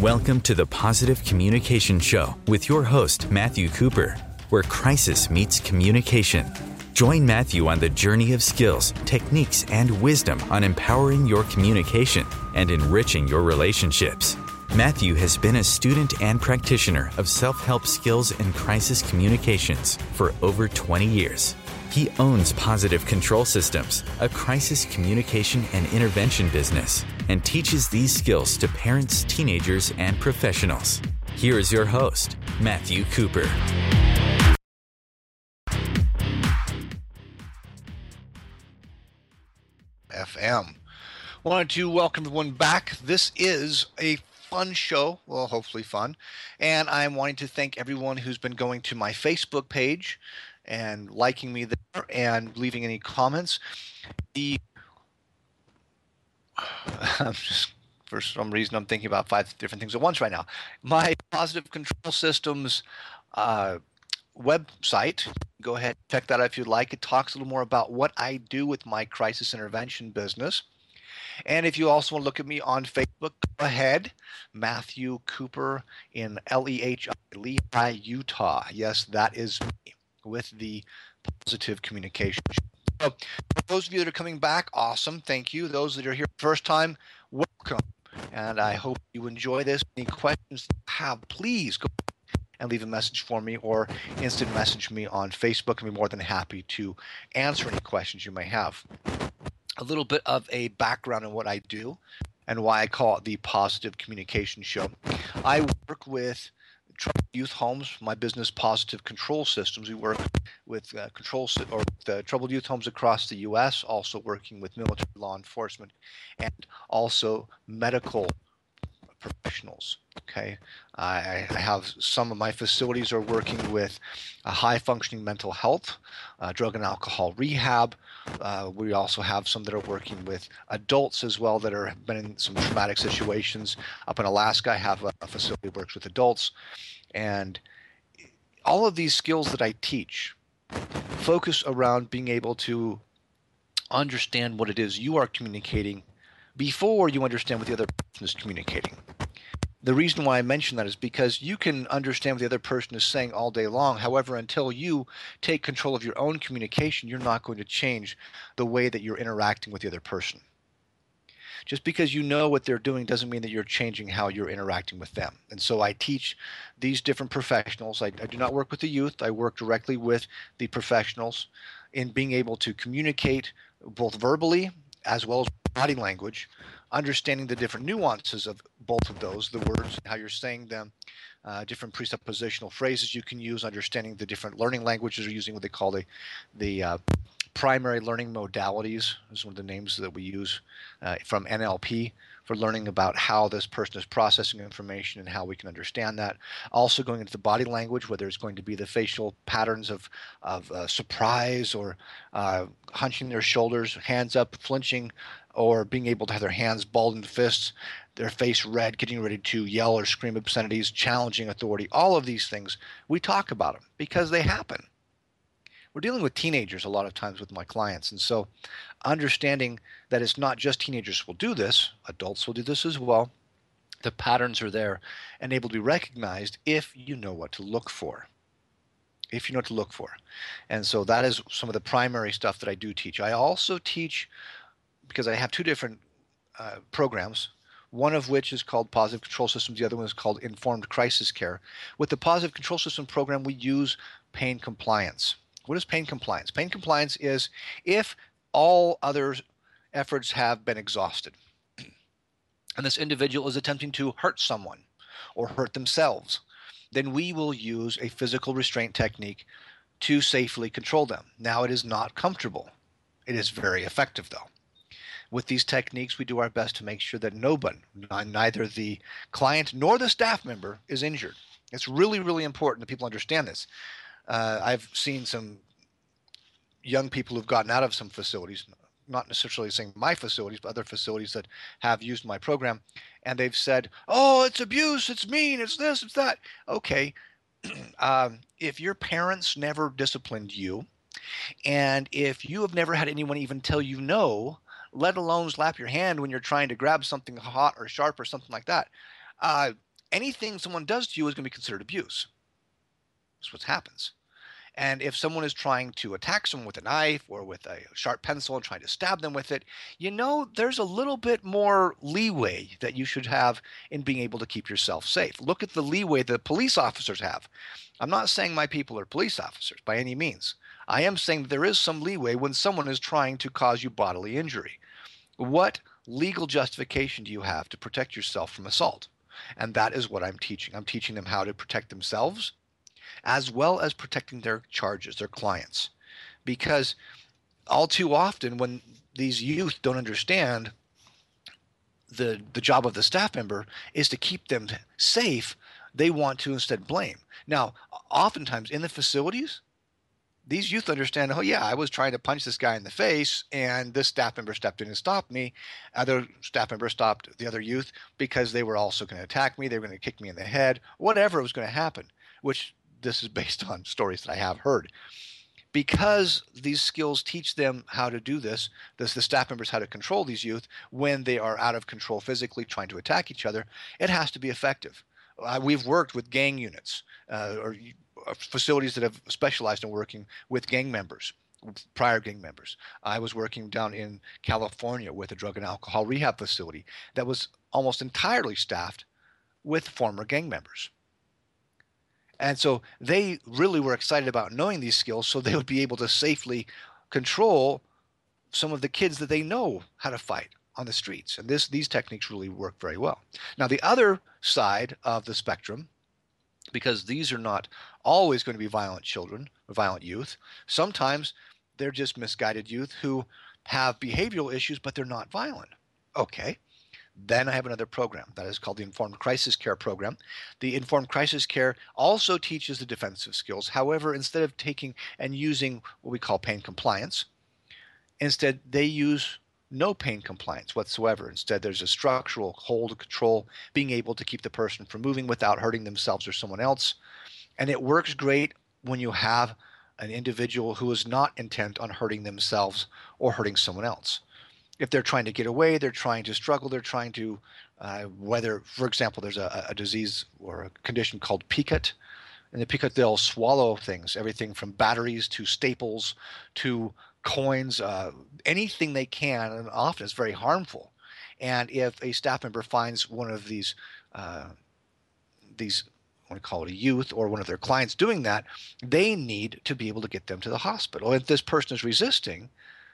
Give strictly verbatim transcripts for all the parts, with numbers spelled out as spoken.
Welcome to the Positive Communication Show with your host, Matthew Cooper, where crisis meets communication. Join Matthew on the journey of skills, techniques, and wisdom on empowering your communication and enriching your relationships. Matthew has been a student and practitioner of self-help skills and crisis communications for over twenty years. He owns Positive Control Systems, a crisis communication and intervention business, and teaches these skills to parents, teenagers, and professionals. Here is your host, Matthew Cooper. F M. Wanted to welcome everyone back. This is a fun show, well, hopefully fun, and I'm wanting to thank everyone who's been going to my Facebook page and liking me there and leaving any comments. The I'm just, for some reason, I'm thinking about five different things at once right now. My Positive Control Systems uh, website, go ahead and check that out if you'd like. It talks a little more about what I do with my crisis intervention business. And if you also want to look at me on Facebook, go ahead. Matthew Cooper in L E H I, Lehigh, Utah. Yes, that is me with the Positive Communication. So, for those of you that are coming back, awesome. Thank you. Those that are here first time, welcome. And I hope you enjoy this. Any questions you have, please go and leave a message for me or instant message me on Facebook. I'll be more than happy to answer any questions you may have. A little bit of a background on what I do and why I call it the Positive Communication Show. I work with troubled youth homes. My business, Positive Control Systems. We work with uh, control or with, uh, troubled youth homes across the U S, also working with military law enforcement and also medical professionals. Okay, I, I have some of my facilities are working with a high functioning mental health, uh, drug and alcohol rehab. Uh, we also have some that are working with adults as well that are have been in some traumatic situations. Up in Alaska, I have a, a facility that works with adults, and all of these skills that I teach focus around being able to understand what it is you are communicating before you understand what the other person is communicating. The reason why I mention that is because you can understand what the other person is saying all day long. However, until you take control of your own communication, you're not going to change the way that you're interacting with the other person. Just because you know what they're doing doesn't mean that you're changing how you're interacting with them. And so I teach these different professionals. I, I do not work with the youth. I work directly with the professionals in being able to communicate both verbally as well as body language, understanding the different nuances of both of those, the words, how you're saying them, uh, different presuppositional phrases you can use, understanding the different learning languages you're using, what they call the, the uh, primary learning modalities is one of the names that we use uh, from N L P for learning about how this person is processing information and how we can understand that. Also going into the body language, whether it's going to be the facial patterns of, of uh, surprise or uh, hunching their shoulders, hands up, flinching, or being able to have their hands balled into fists, their face red, getting ready to yell or scream obscenities, challenging authority. All of these things, we talk about them because they happen. We're dealing with teenagers a lot of times with my clients, and so understanding that it's not just teenagers who will do this, adults will do this as well. The patterns are there and able to be recognized if you know what to look for. If you know what to look for. And so that is some of the primary stuff that I do teach. I also teach, because I have two different uh, programs, one of which is called Positive Control Systems, the other one is called Informed Crisis Care. With the Positive Control System program, we use pain compliance. What is pain compliance? Pain compliance is if all other efforts have been exhausted and this individual is attempting to hurt someone or hurt themselves, then we will use a physical restraint technique to safely control them. Now, it is not comfortable. It is very effective, though. With these techniques, we do our best to make sure that nobody, neither the client nor the staff member, is injured. It's really, really important that people understand this. Uh, I've seen some young people who've gotten out of some facilities, not necessarily saying my facilities, but other facilities that have used my program, and they've said, oh, it's abuse, it's mean, it's this, it's that. Okay, um, if your parents never disciplined you, and if you have never had anyone even tell you no, let alone slap your hand when you're trying to grab something hot or sharp or something like that, uh, anything someone does to you is going to be considered abuse. That's what happens. And if someone is trying to attack someone with a knife or with a sharp pencil and trying to stab them with it, you know, there's a little bit more leeway that you should have in being able to keep yourself safe. Look at the leeway that police officers have. I'm not saying my people are police officers by any means. I am saying that there is some leeway when someone is trying to cause you bodily injury. What legal justification do you have to protect yourself from assault? And that is what I'm teaching. I'm teaching them how to protect themselves as well as protecting their charges, their clients. Because all too often when these youth don't understand the the job of the staff member is to keep them safe, they want to instead blame. Now, oftentimes in the facilities, these youth understand, oh yeah, I was trying to punch this guy in the face and this staff member stepped in and stopped me. Other staff members stopped the other youth because they were also going to attack me. They were going to kick me in the head, whatever was going to happen, which this is based on stories that I have heard. Because these skills teach them how to do this, this the staff members how to control these youth when they are out of control physically trying to attack each other, it has to be effective. Uh, we've worked with gang units uh, or facilities that have specialized in working with gang members, prior gang members. I was working down in California with a drug and alcohol rehab facility that was almost entirely staffed with former gang members. And so they really were excited about knowing these skills so they would be able to safely control some of the kids that they know how to fight on the streets. And this, these techniques really work very well. Now, the other side of the spectrum, because these are not always going to be violent children or violent youth, sometimes they're just misguided youth who have behavioral issues, but they're not violent. Okay. Then I have another program that is called the Informed Crisis Care Program. The Informed Crisis Care also teaches the defensive skills. However, instead of taking and using what we call pain compliance, instead they use no pain compliance whatsoever. Instead, there's a structural hold, control, being able to keep the person from moving without hurting themselves or someone else. And it works great when you have an individual who is not intent on hurting themselves or hurting someone else. If they're trying to get away, they're trying to struggle, they're trying to, uh, whether, for example, there's a, a disease or a condition called PICUT. And the PICUT, they'll swallow things, everything from batteries to staples to coins, uh, anything they can, and often it's very harmful. And if a staff member finds one of these, uh, these, I want to call it a youth or one of their clients doing that, they need to be able to get them to the hospital. If this person is resisting,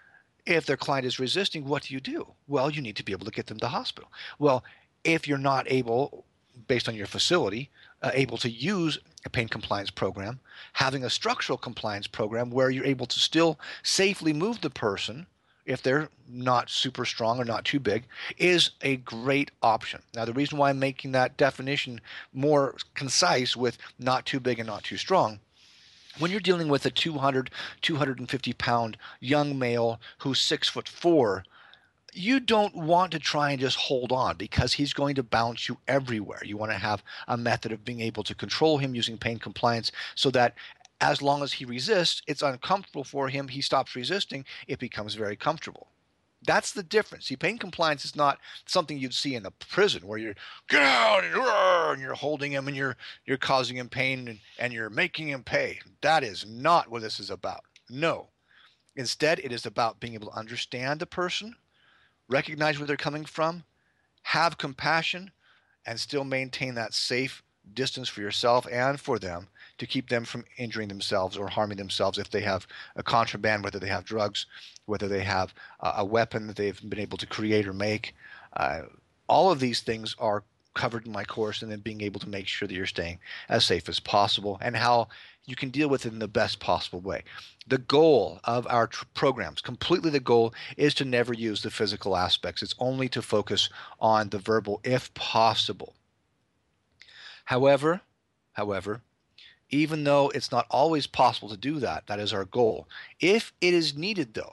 if their client is resisting, what do you do? Well, you need to be able to get them to the hospital. Well, if you're not able, based on your facility, uh, able to use a pain compliance program, having a structural compliance program where you're able to still safely move the person if they're not super strong or not too big is a great option. Now, the reason why I'm making that definition more concise with not too big and not too strong, when you're dealing with a two hundred, two hundred fifty pound young male who's six foot four, you don't want to try and just hold on because he's going to bounce you everywhere. You want to have a method of being able to control him using pain compliance so that as long as he resists, it's uncomfortable for him. He stops resisting. It becomes very comfortable. That's the difference. See, pain compliance is not something you'd see in a prison where you're get out and, and you're holding him and you're you're causing him pain and, and you're making him pay. That is not what this is about. No. Instead, it is about being able to understand the person, recognize where they're coming from, have compassion, and still maintain that safe distance for yourself and for them to keep them from injuring themselves or harming themselves if they have a contraband, whether they have drugs, whether they have uh, a weapon that they've been able to create or make. Uh, all of these things are covered in my course, and then being able to make sure that you're staying as safe as possible and how you can deal with it in the best possible way. The goal of our tr- programs, completely the goal, is to never use the physical aspects. It's only to focus on the verbal if possible. However, however, even though it's not always possible to do that, that is our goal. If it is needed, though,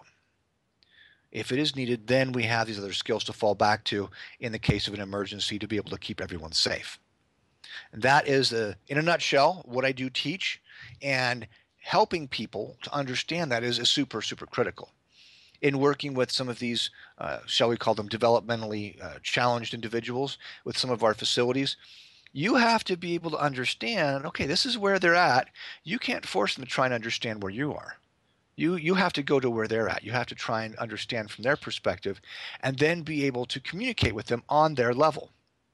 if it is needed, then we have these other skills to fall back to in the case of an emergency to be able to keep everyone safe. And that is, uh, in a nutshell, what I do teach, and helping people to understand that is, is super, super critical. In working with some of these, uh, shall we call them developmentally uh, challenged individuals with some of our facilities, You have to be able to understand, okay, this is where they're at. You can't force them to try and understand where you are. You you have to go to where they're at. You have to try and understand from their perspective and then be able to communicate with them on their level.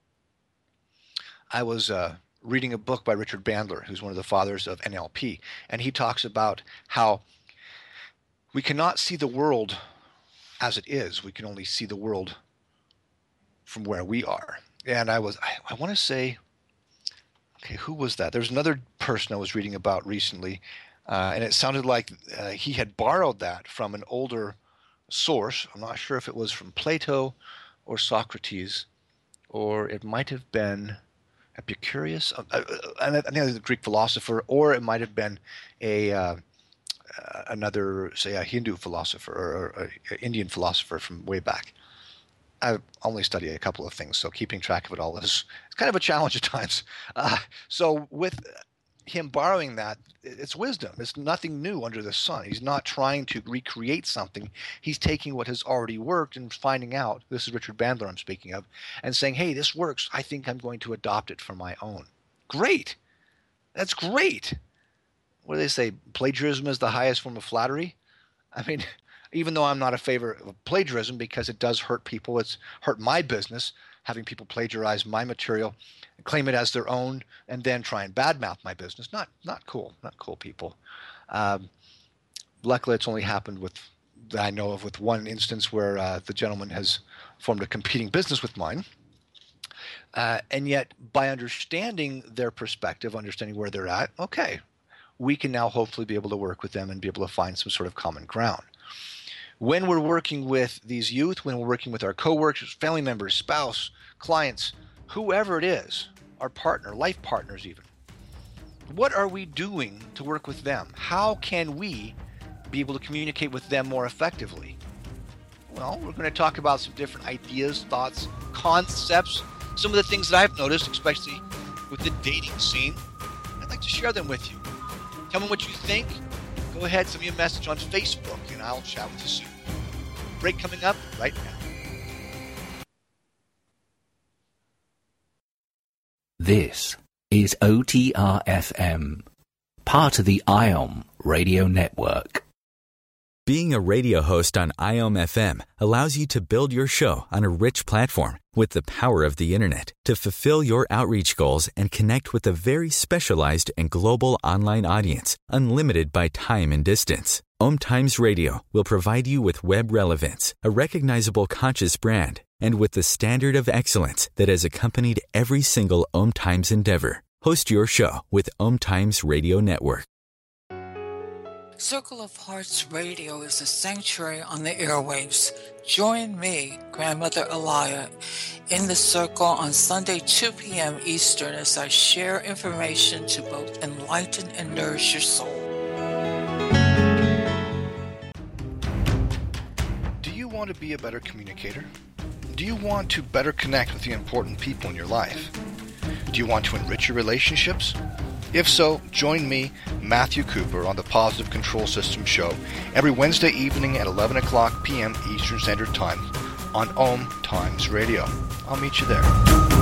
I was uh, reading a book by Richard Bandler, who's one of the fathers of N L P, and he talks about how we cannot see the world as it is. We can only see the world from where we are. And I was, I, I want to say, okay, who was that? There's another person I was reading about recently, uh, and it sounded like uh, he had borrowed that from an older source. I'm not sure if it was from Plato or Socrates, or it might have been Epicurus, uh, uh, I think it was a Greek philosopher, or it might have been a uh, uh, another, say, a Hindu philosopher or an Indian philosopher from way back. I only study a couple of things, so keeping track of it all is it's kind of a challenge at times. Uh, so with him borrowing that, it's wisdom. It's nothing new under the sun. He's not trying to recreate something. He's taking what has already worked and finding out, this is Richard Bandler I'm speaking of, and saying, hey, this works. I think I'm going to adopt it for my own. Great. That's great. What do they say? Plagiarism is the highest form of flattery? I mean, even though I'm not a favor of plagiarism because it does hurt people, it's hurt my business, having people plagiarize my material, claim it as their own, and then try and badmouth my business. Not not cool. Not cool, people. Um, luckily, it's only happened with, that I know of, with one instance where uh, the gentleman has formed a competing business with mine. Uh, and yet, by understanding their perspective, understanding where they're at, okay, we can now hopefully be able to work with them and be able to find some sort of common ground. When we're working with these youth, when we're working with our coworkers, family members, spouse, clients, whoever it is, our partner, life partners even, what are we doing to work with them? How can we be able to communicate with them more effectively? Well, we're going to talk about some different ideas, thoughts, concepts, some of the things that I've noticed, especially with the dating scene. I'd like to share them with you. Tell me what you think. Go ahead, send me a message on Facebook, and I'll chat with you soon. Break coming up right now. This is O T R F M, part of the I O M radio network. Being a radio host on I O M F M allows you to build your show on a rich platform with the power of the internet to fulfill your outreach goals and connect with a very specialized and global online audience, unlimited by time and distance. Om Times Radio will provide you with web relevance, a recognizable conscious brand, and with the standard of excellence that has accompanied every single Om Times endeavor. Host your show with Om Times Radio Network. Circle of Hearts Radio is a sanctuary on the airwaves. Join me, Grandmother Elia, in the circle on Sunday, two p.m. Eastern, as I share information to both enlighten and nourish your soul. Do you want to be a better communicator? Do you want to better connect with the important people in your life? Do you want to enrich your relationships? If so, join me, Matthew Cooper, on the Positive Control System Show every Wednesday evening at eleven o'clock p.m. Eastern Standard Time on Om Times Radio. I'll meet you there.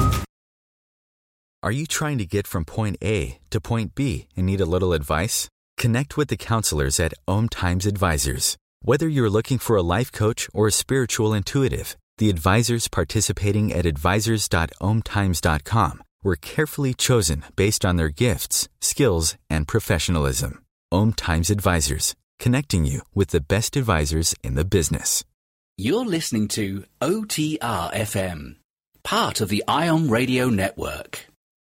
Are you trying to get from point A to point B and need a little advice? Connect with the counselors at Om Times Advisors. Whether you're looking for a life coach or a spiritual intuitive, the advisors participating at advisors dot om times dot com were carefully chosen based on their gifts, skills, and professionalism. Om Times Advisors, connecting you with the best advisors in the business. You're listening to O T R F M, part of the I O M radio network.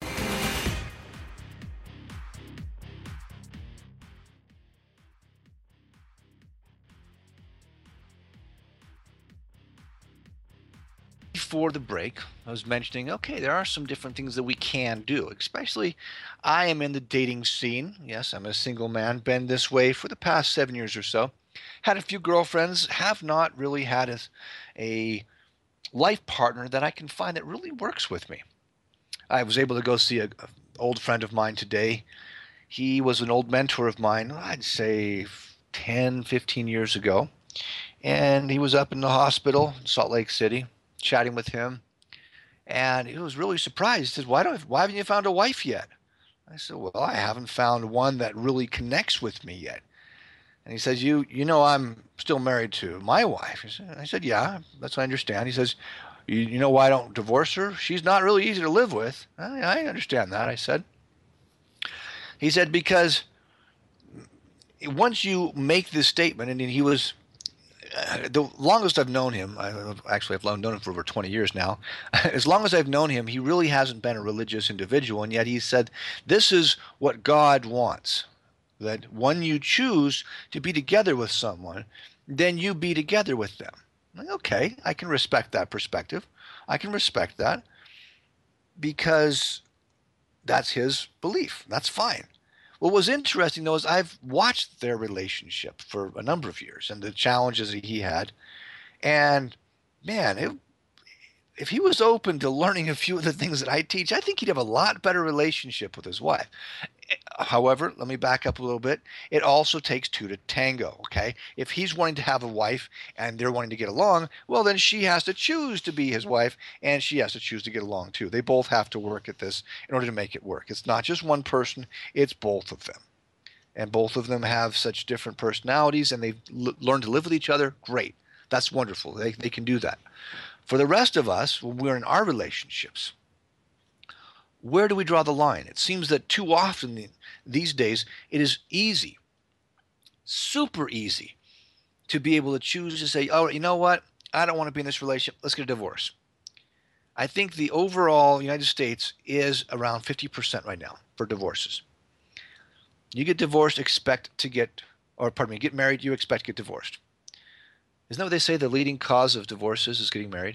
Before the break, I was mentioning, okay, there are some different things that we can do, especially I am in the dating scene. Yes, I'm a single man, been this way for the past seven years or so. Had a few girlfriends, have not really had a, a life partner that I can find that really works with me. I was able to go see an old friend of mine today. He was an old mentor of mine, I'd say ten, fifteen years ago. And he was up in the hospital in Salt Lake City, chatting with him. And he was really surprised. He said, why don't why haven't you found a wife yet? I said, well, I haven't found one that really connects with me yet. And he says, you you know I'm still married to my wife. I said, yeah, that's what I understand. He says, you, you know why I don't divorce her? She's not really easy to live with. I, I understand that, I said. He said, because once you make this statement, and he was, uh, the longest I've known him, I, actually I've known him for over twenty years now, as long as I've known him, he really hasn't been a religious individual, and yet he said, this is what God wants, that when you choose to be together with someone, then you be together with them. I'm like, okay, I can respect that perspective. I can respect that because that's his belief. That's fine. What was interesting, though, is I've watched their relationship for a number of years and the challenges that he had. And, man, it, if he was open to learning a few of the things that I teach, I think he'd have a lot better relationship with his wife. However, let me back up a little bit. It also takes two to tango, okay? If he's wanting to have a wife and they're wanting to get along, well, then she has to choose to be his wife and she has to choose to get along too. They both have to work at this in order to make it work. It's not just one person, it's both of them. And both of them have such different personalities and they've l- learned to live with each other. Great. That's wonderful. They, they can do that. For the rest of us, when we're in our relationships, where do we draw the line? It seems that too often these days it is easy, super easy, to be able to choose to say, oh, you know what? I don't want to be in this relationship. Let's get a divorce. I think the overall United States is around fifty percent right now for divorces. You get divorced, expect to get, or pardon me, get married, you expect to get divorced. Isn't that what they say? The leading cause of divorces is getting married.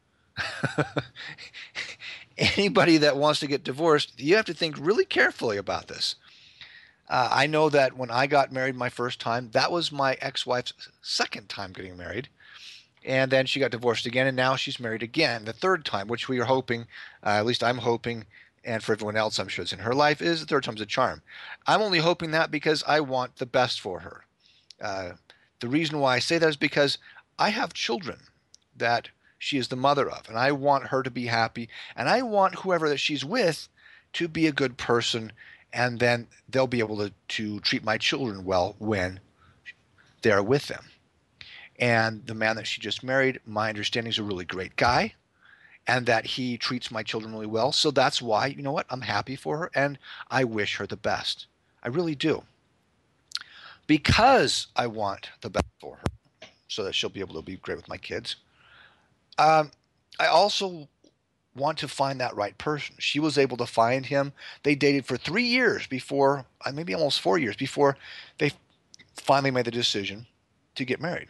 Anybody that wants to get divorced, you have to think really carefully about this. Uh, I know that when I got married my first time, that was my ex-wife's second time getting married. And then she got divorced again, and now she's married again, the third time, which we are hoping, uh, at least I'm hoping, and for everyone else I'm sure it's in her life, is the third time's a charm. I'm only hoping that because I want the best for her. Uh, the reason why I say that is because I have children that she is the mother of, and I want her to be happy, and I want whoever that she's with to be a good person, and then they'll be able to, to treat my children well when they're with them. And the man that she just married, my understanding, is a really great guy, and that he treats my children really well. So that's why, you know what, I'm happy for her, and I wish her the best. I really do. Because I want the best for her, so that she'll be able to be great with my kids. Um, I also want to find that right person. She was able to find him. They dated for three years before, maybe almost four years before they finally made the decision to get married.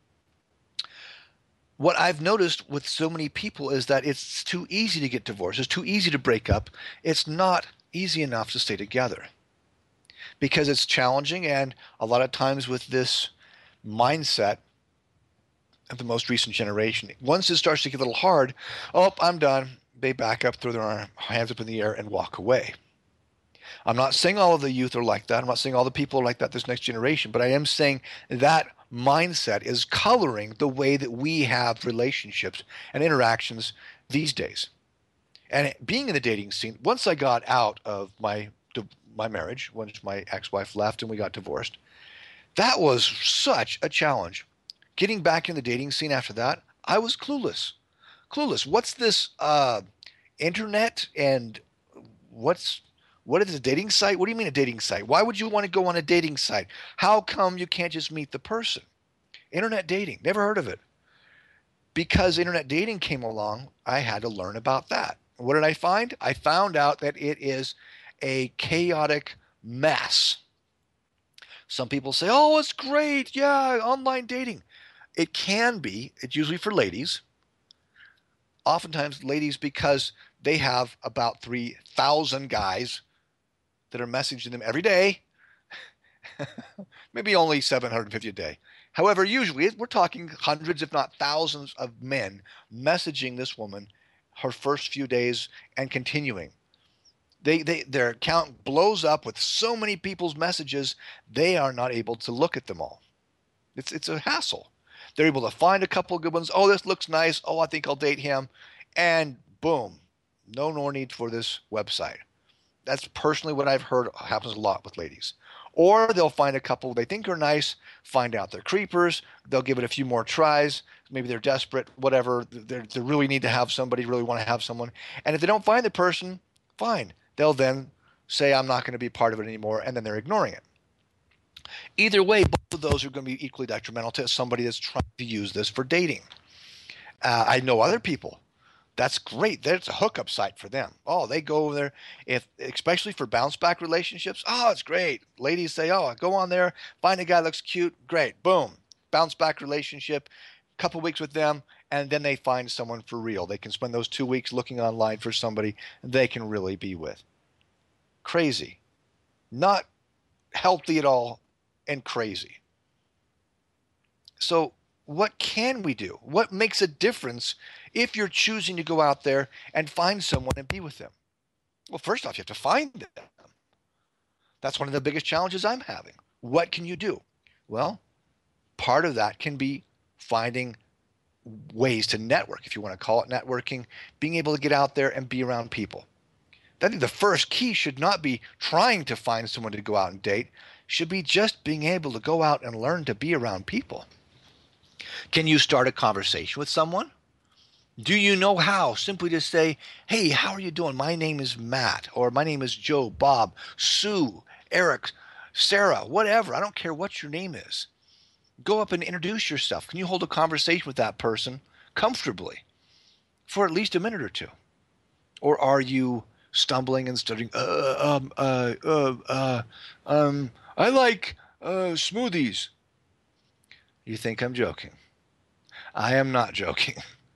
What I've noticed with so many people is that it's too easy to get divorced. It's too easy to break up. It's not easy enough to stay together because it's challenging. And a lot of times with this mindset of the most recent generation, once it starts to get a little hard, oh, I'm done. They back up, throw their hands up in the air, and walk away. I'm not saying all of the youth are like that. I'm not saying all the people are like that this next generation, but I am saying that mindset is coloring the way that we have relationships and interactions these days. And being in the dating scene, once I got out of my my marriage, once my ex-wife left and we got divorced, that was such a challenge. Getting back in the dating scene after that, I was clueless. Clueless. What's this uh, internet and what's what is a dating site? What do you mean a dating site? Why would you want to go on a dating site? How come you can't just meet the person? Internet dating. Never heard of it. Because internet dating came along, I had to learn about that. What did I find? I found out that it is a chaotic mess. Some people say, oh, it's great. Yeah, online dating. It can be. It's usually for ladies. Oftentimes ladies, because they have about three thousand guys that are messaging them every day. Maybe only seven hundred fifty a day. However, usually we're talking hundreds, if not thousands of men messaging this woman her first few days and continuing. They, they, their account blows up with so many people's messages, they are not able to look at them all. It's, it's a hassle. They're able to find a couple of good ones. Oh, this looks nice. Oh, I think I'll date him. And boom, no more need for this website. That's personally what I've heard happens a lot with ladies. Or they'll find a couple they think are nice, find out they're creepers, they'll give it a few more tries, maybe they're desperate, whatever, they're, they really need to have somebody, really want to have someone. And if they don't find the person, fine. They'll then say, I'm not going to be part of it anymore, and then they're ignoring it. Either way, both of those are going to be equally detrimental to somebody that's trying to use this for dating. Uh, I know other people. That's great. There's a hookup site for them. Oh, they go over there, if especially for bounce back relationships. Oh, it's great. Ladies say, oh, go on there, find a guy that looks cute. Great. Boom. Bounce back relationship. Couple weeks with them, and then they find someone for real. They can spend those two weeks looking online for somebody they can really be with. Crazy. Not healthy at all, and crazy. So what can we do? What makes a difference if you're choosing to go out there and find someone and be with them? Well, first off, you have to find them. That's one of the biggest challenges I'm having. What can you do? Well, part of that can be finding ways to network, if you want to call it networking, being able to get out there and be around people. I think the first key should not be trying to find someone to go out and date, should be just being able to go out and learn to be around people. Can you start a conversation with someone? Do you know how? Simply to say, hey, how are you doing? My name is Matt, or my name is Joe, Bob, Sue, Eric, Sarah, whatever. I don't care what your name is. Go up and introduce yourself. Can you hold a conversation with that person comfortably for at least a minute or two? Or are you stumbling and stuttering, uh, um, uh, uh, uh, um, I like uh, smoothies. You think I'm joking. I am not joking.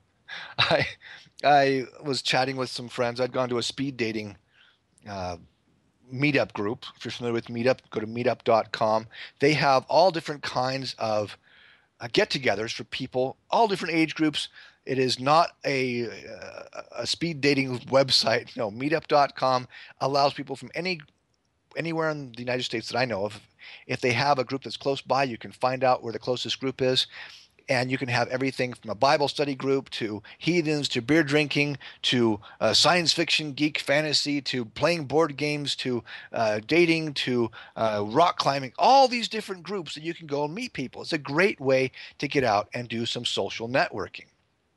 I I was chatting with some friends. I'd gone to a speed dating uh, meetup group. If you're familiar with Meetup, go to meetup dot com. They have all different kinds of uh, get-togethers for people, all different age groups. It is not a, uh, a speed dating website. No, meetup dot com allows people from any anywhere in the United States that I know of. If they have a group that's close by, you can find out where the closest group is. And you can have everything from a Bible study group to heathens to beer drinking to uh, science fiction, geek fantasy to playing board games to uh, dating to uh, rock climbing, all these different groups that you can go and meet people. It's a great way to get out and do some social networking.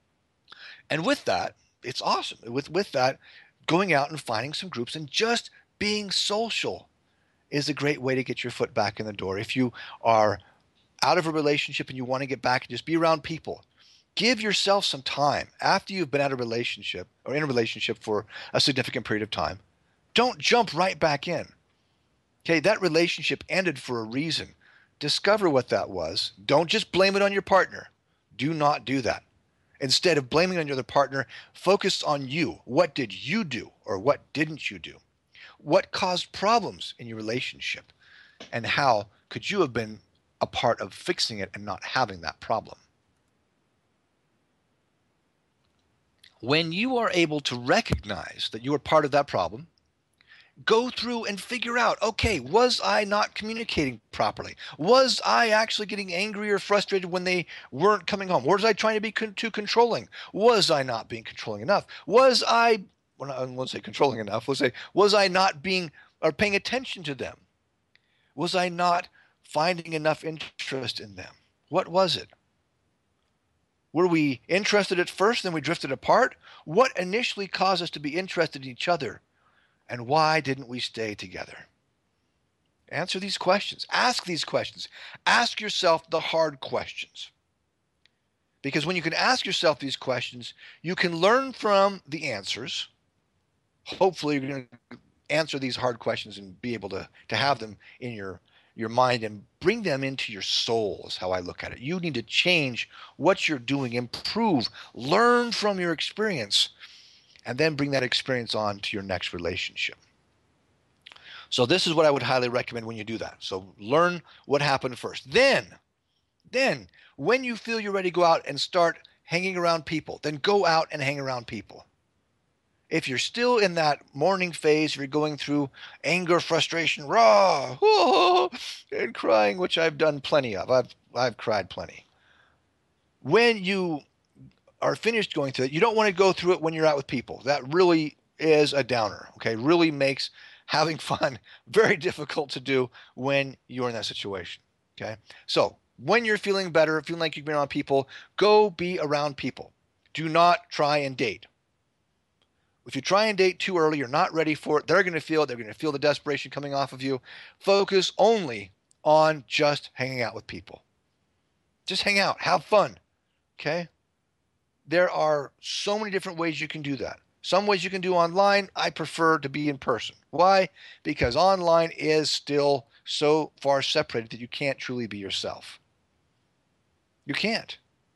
And with that, it's awesome. With, with that, going out and finding some groups and just being social is a great way to get your foot back in the door. If you are out of a relationship and you want to get back and just be around people, give yourself some time after you've been out of a relationship or in a relationship for a significant period of time. Don't jump right back in. Okay, that relationship ended for a reason. Discover what that was. Don't just blame it on your partner. Do not do that. Instead of blaming it on your other partner, focus on you. What did you do or what didn't you do? What caused problems in your relationship? And how could you have been a part of fixing it and not having that problem? When you are able to recognize that you are part of that problem, go through and figure out, okay, was I not communicating properly? Was I actually getting angry or frustrated when they weren't coming home? Was I trying to be con- too controlling? Was I not being controlling enough? Was I, well, I won't say controlling enough, we'll say, was I not being or paying attention to them? Was I not finding enough interest in them? What was it? Were we interested at first, then we drifted apart? What initially caused us to be interested in each other? And why didn't we stay together? Answer these questions. Ask these questions. Ask yourself the hard questions. Because when you can ask yourself these questions, you can learn from the answers. Hopefully you're going to answer these hard questions and be able to, to have them in your your mind and bring them into your soul is how I look at it. You need to change what you're doing, improve, learn from your experience, and then bring that experience on to your next relationship. So this is what I would highly recommend when you do that. So learn what happened first. Then, then when you feel you're ready to go out and start hanging around people, then go out and hang around people. If you're still in that mourning phase, if you're going through anger, frustration, raw, oh, and crying, which I've done plenty of. I've I've cried plenty. When you are finished going through it, you don't want to go through it when you're out with people. That really is a downer, okay? Really makes having fun very difficult to do when you're in that situation, okay? So when you're feeling better, feeling like you've been around people, go be around people. Do not try and date. If you try and date too early, you're not ready for it. They're going to feel it. They're going to feel the desperation coming off of you. Focus only on just hanging out with people. Just hang out. Have fun, okay? There are so many different ways you can do that. Some ways you can do online. I prefer to be in person. Why? Because online is still so far separated that you can't truly be yourself. You can't.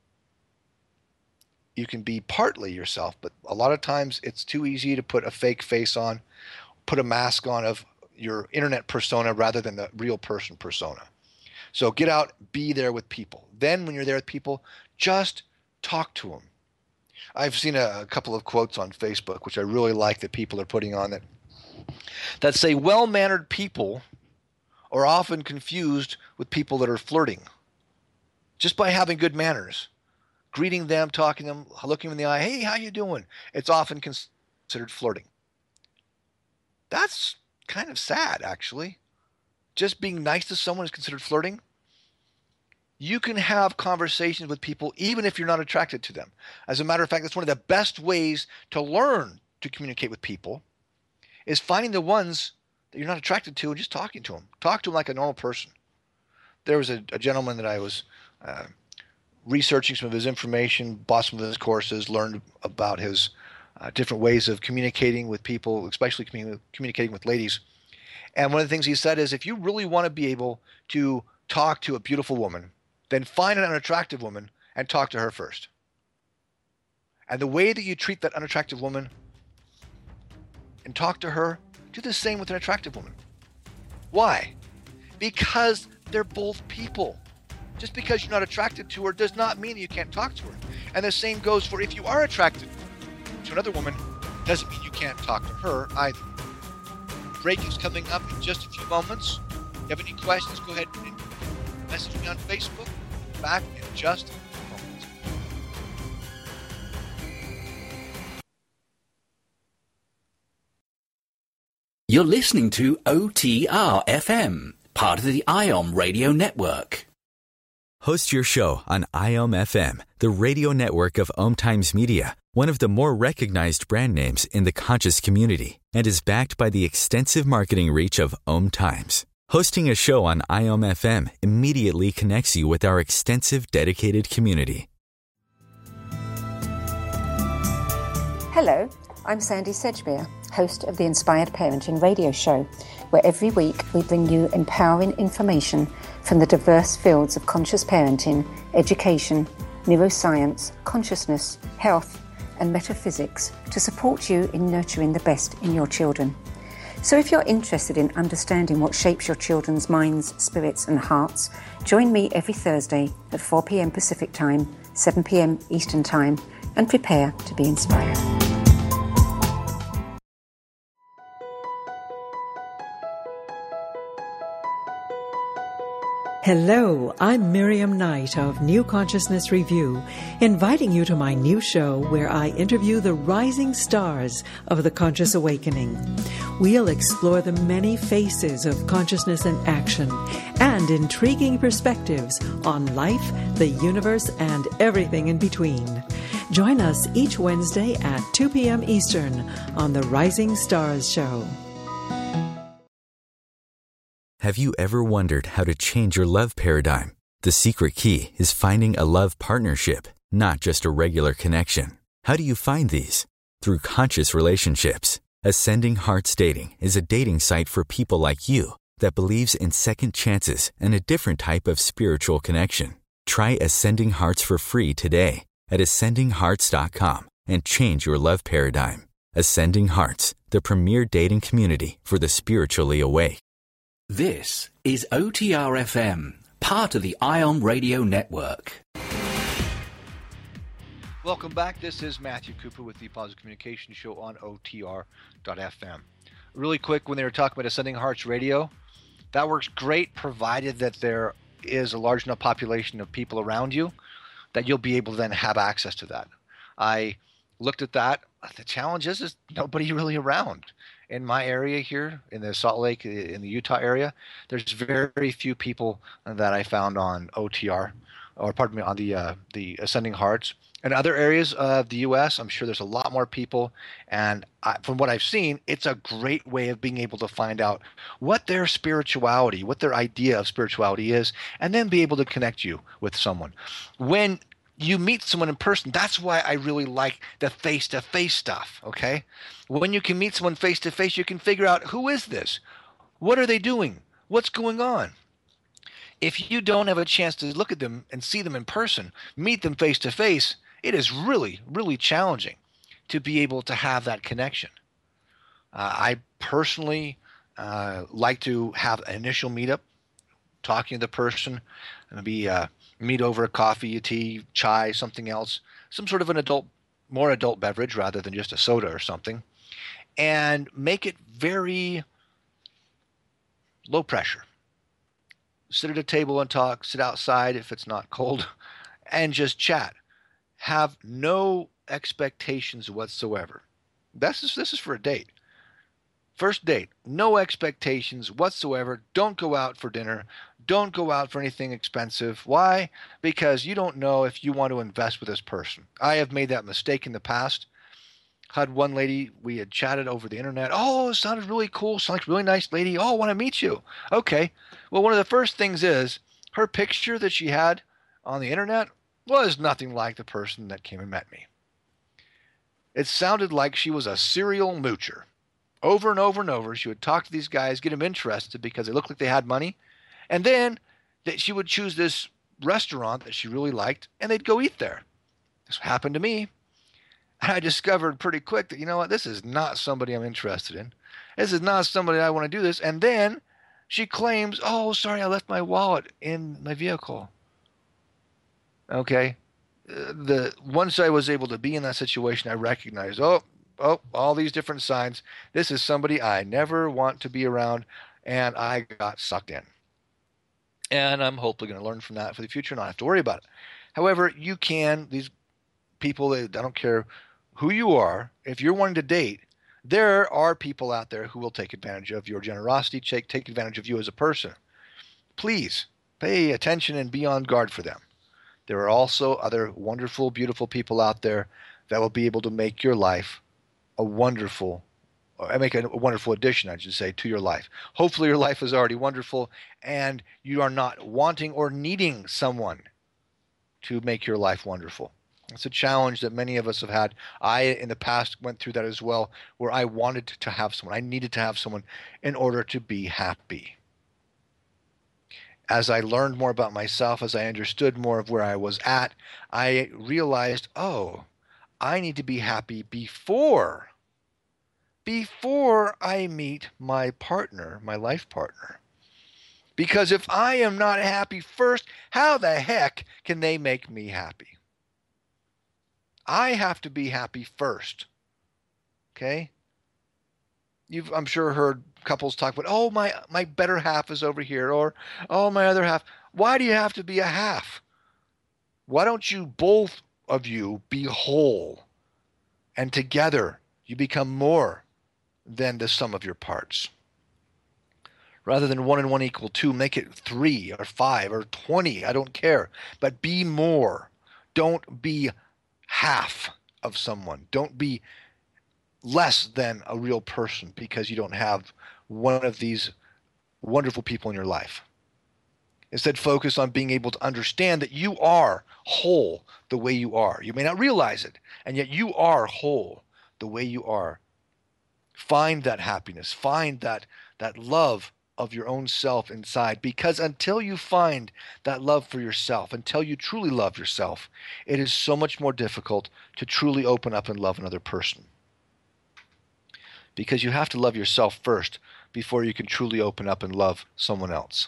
You can be partly yourself, but a lot of times it's too easy to put a fake face on, put a mask on of your internet persona rather than the real person persona. So get out, be there with people. Then when you're there with people, just talk to them. I've seen a, a couple of quotes on Facebook, which I really like that people are putting on that, that say well-mannered people are often confused with people that are flirting. Just by having good manners, greeting them, talking to them, looking them in the eye, hey, how you doing? It's often considered flirting. That's kind of sad, actually. Just being nice to someone is considered flirting. You can have conversations with people even if you're not attracted to them. As a matter of fact, that's one of the best ways to learn to communicate with people is finding the ones that you're not attracted to and just talking to them. Talk to them like a normal person. There was a, a gentleman that I was uh, researching some of his information, bought some of his courses, learned about his uh, different ways of communicating with people, especially commun- communicating with ladies. And one of the things he said is if you really want to be able to talk to a beautiful woman, then find an unattractive woman and talk to her first. And the way that you treat that unattractive woman and talk to her, do the same with an attractive woman. Why? Because they're both people. Just because you're not attracted to her does not mean that you can't talk to her. And the same goes for if you are attracted to another woman, doesn't mean you can't talk to her either. Break is coming up in just a few moments. If you have any questions, go ahead and message me on Facebook. Back in just a moment. You're listening to O T R F M, part of the I O M Radio Network. Host your show on I O M F M, the radio network of Om Times Media, one of the more recognized brand names in the conscious community, and is backed by the extensive marketing reach of Om Times. Hosting a show on I O M F M immediately connects you with our extensive dedicated community. Hello, I'm Sandy Sedgbeer, host of the Inspired Parenting radio show, where every week we bring you empowering information from the diverse fields of conscious parenting, education, neuroscience, consciousness, health, and metaphysics to support you in nurturing the best in your children. So if you're interested in understanding what shapes your children's minds, spirits, and hearts, join me every Thursday at four p.m. Pacific Time, seven p.m. Eastern Time, and prepare to be inspired. Hello, I'm Miriam Knight of New Consciousness Review, inviting you to my new show where I interview the rising stars of the conscious awakening. We'll explore the many faces of consciousness in action and intriguing perspectives on life, the universe, and everything in between. Join us each Wednesday at two p.m. Eastern on the Rising Stars Show. Have you ever wondered how to change your love paradigm? The secret key is finding a love partnership, not just a regular connection. How do you find these? Through conscious relationships. Ascending Hearts Dating is a dating site for people like you that believes in second chances and a different type of spiritual connection. Try Ascending Hearts for free today at ascending hearts dot com and change your love paradigm. Ascending Hearts, the premier dating community for the spiritually awake. This is O T R F M, part of the I O M Radio Network. Welcome back. This is Matthew Cooper with the Positive Communication Show on O T R dot F M. Really quick, when they were talking about Ascending Hearts Radio, that works great provided that there is a large enough population of people around you that you'll be able to then have access to that. I looked at that. The challenge is, is nobody really around. In my area here, in the Salt Lake, in the Utah area, there's very few people that I found on O T R, or pardon me, on the uh, the Ascending Hearts. In other areas of the U S, I'm sure there's a lot more people. And I, from what I've seen, it's a great way of being able to find out what their spirituality, what their idea of spirituality is, and then be able to connect you with someone. When you meet someone in person, that's why I really like the face-to-face stuff, okay? When you can meet someone face-to-face, you can figure out, who is this? What are they doing? What's going on? If you don't have a chance to look at them and see them in person, meet them face-to-face, it is really, really challenging to be able to have that connection. Uh, I personally uh, like to have an initial meetup, talking to the person, maybe uh, meet over a coffee, a tea, chai, something else, some sort of an adult, more adult beverage rather than just a soda or something, and make it very low pressure. Sit at a table and talk, sit outside if it's not cold, and just chat. Have no expectations whatsoever. This is, this is for a date. First date, no expectations whatsoever. Don't go out for dinner. Don't go out for anything expensive. Why? Because you don't know if you want to invest with this person. I have made that mistake in the past. Had one lady, we had chatted over the internet. Oh, it sounded really cool. Sounds like a really nice lady. Oh, I want to meet you. Okay. Well, one of the first things is her picture that she had on the internet was nothing like the person that came and met me. It sounded like she was a serial moocher. Over and over and over, she would talk to these guys, get them interested because they looked like they had money. And then that she would choose this restaurant that she really liked, and they'd go eat there. This happened to me. And I discovered pretty quick that, you know what, this is not somebody I'm interested in. This is not somebody I want to do this. And then she claims, oh, sorry, I left my wallet in my vehicle. Okay. Uh, the once I was able to be in that situation, I recognized, oh, oh, all these different signs. This is somebody I never want to be around, and I got sucked in. And I'm hopefully going to learn from that for the future and not have to worry about it. However, you can, these people, I don't care who you are, if you're wanting to date, there are people out there who will take advantage of your generosity, take, take advantage of you as a person. Please pay attention and be on guard for them. There are also other wonderful, beautiful people out there that will be able to make your life a wonderful, or make a wonderful addition, I should say, to your life. Hopefully your life is already wonderful and you are not wanting or needing someone to make your life wonderful. It's a challenge that many of us have had. I, in the past, went through that as well, where I wanted to have someone. I needed to have someone in order to be happy. As I learned more about myself, as I understood more of where I was at, I realized, oh, I need to be happy before, before I meet my partner, my life partner. Because if I am not happy first, how the heck can they make me happy? I have to be happy first. Okay? You've, I'm sure, heard couples talk about, oh, my, my better half is over here, or, oh, my other half. Why do you have to be a half? Why don't you, both of you, be whole? And together, you become more than the sum of your parts. Rather than one and one equal two, make it three or five or twenty. I don't care. But be more. Don't be half of someone. Don't be less than a real person because you don't have one of these wonderful people in your life. Instead, focus on being able to understand that you are whole the way you are. You may not realize it, and yet you are whole the way you are. Find that happiness. Find that, that love of your own self inside, because until you find that love for yourself, until you truly love yourself, it is so much more difficult to truly open up and love another person. Because you have to love yourself first before you can truly open up and love someone else.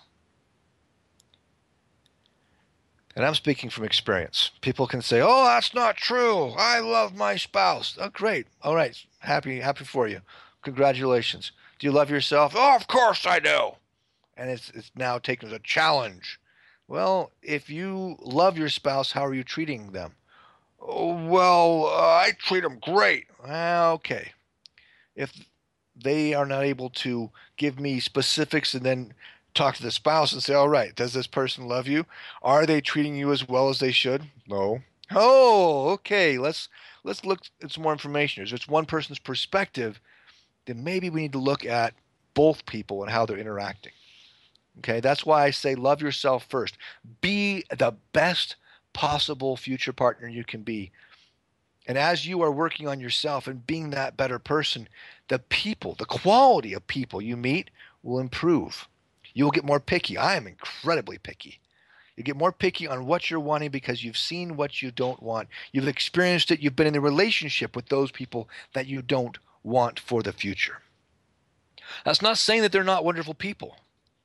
And I'm speaking from experience. People can say, oh, that's not true. I love my spouse. Oh, great. All right. Happy, happy for you. Congratulations. Do you love yourself? Oh, of course I do. And it's, it's now taken as a challenge. Well, if you love your spouse, how are you treating them? Oh, well, uh, I treat them great. Okay. If they are not able to give me specifics and then talk to the spouse and say, all right, does this person love you? Are they treating you as well as they should? No. Oh, okay. Let's let's look at some more information. If it's one person's perspective, then maybe we need to look at both people and how they're interacting. Okay, that's why I say love yourself first. Be the best possible future partner you can be. And as you are working on yourself and being that better person, the people, the quality of people you meet will improve. You will get more picky. I am incredibly picky. You get more picky on what you're wanting because you've seen what you don't want. You've experienced it. You've been in a relationship with those people that you don't want for the future. That's not saying that they're not wonderful people.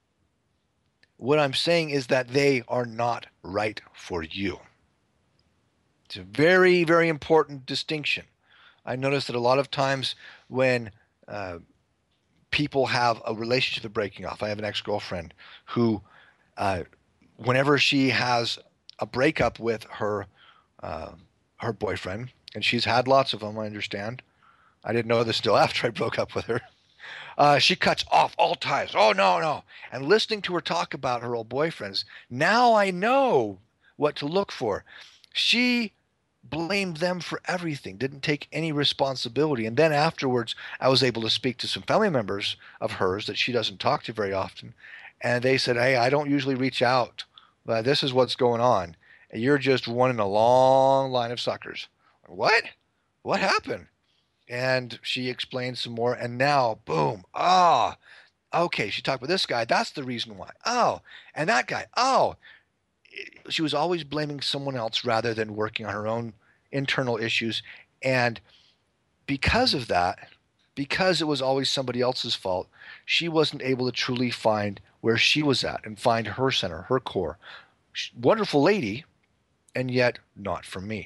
What I'm saying is that they are not right for you. It's a very, very important distinction. I notice that a lot of times when uh, people have a relationship they're breaking off. I have an ex-girlfriend who, uh, whenever she has a breakup with her uh, her boyfriend, and she's had lots of them, I understand. I didn't know this until after I broke up with her. Uh, she cuts off all ties. Oh, no, no. And listening to her talk about her old boyfriends, now I know what to look for. She blamed them for everything, didn't take any responsibility. And then afterwards, I was able to speak to some family members of hers that she doesn't talk to very often. And they said, hey, I don't usually reach out, but this is what's going on. And you're just one in a long line of suckers. What? What happened? And she explained some more. And now, boom, ah, oh, okay, she talked with this guy. That's the reason why. Oh, and that guy. Oh, she was always blaming someone else rather than working on her own internal issues. And because of that, because it was always somebody else's fault, she wasn't able to truly find where she was at and find her center, her core. Wonderful lady, and yet not for me.